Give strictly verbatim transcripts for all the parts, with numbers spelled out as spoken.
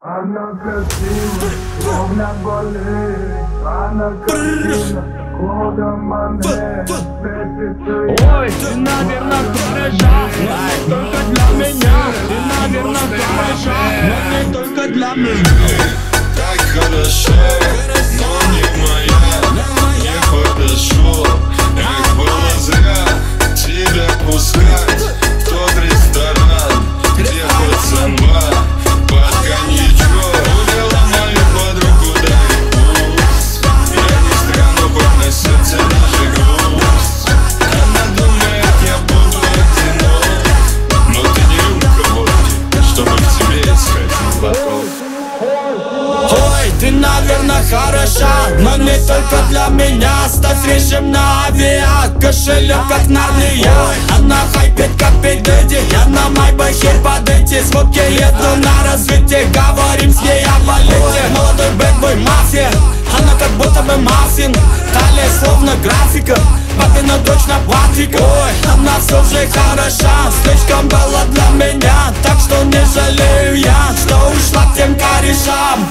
Она красива, словно болеет. Она красива, Клода Моне. Ой, ты, наверное, хороша, но не только для меня. Ты, наверное, хороша, но не только для меня. Так хороша, но не моя. Не подошел, как было зря тебя пускать в тот ресторан, где пацанва под коньячок увела мою подругу, дай пусть. Я не странно, хоть на сердце даже грусть. Она думает, я буду одинок, но ты не рюмка водки, чтобы к тебе искать глоток. Ой, ты, наверное, хороша, но не только для меня. Ставь режим на авиа, кошелек как Нарния. Она хайпит как Пидеди, я на майбахе под эти звуки еду на развитие. Говорим с ней о балете. Молодой бэтбой мафия, она как будто бы маффин. Талия словно графика, папина дочь на Балтика. Ой, она все же хороша, слишком была для меня. Так что не жалею я, что ушла к тем корешам.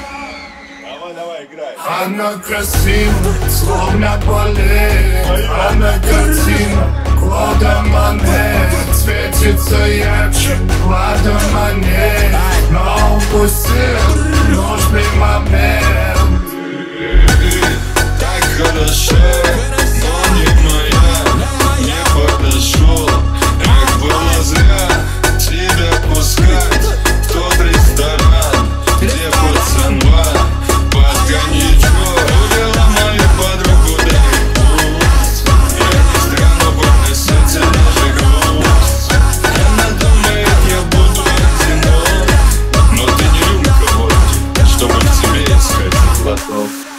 Она красива, словно болеет. Она картина Клода Моне. Светится ярче Клода Моне. Но упустил нужный момент. Так хороша, но не моя. Не подошел, как было зря тебя пускать в тот ресторан, где пацанва под коньячок увела мою подругу, дай пусть. Я не странно, хоть на сердце даже грусть. Она думает, я буду одинок, но ты не рюмка водки, чтобы к тебе искать глоток.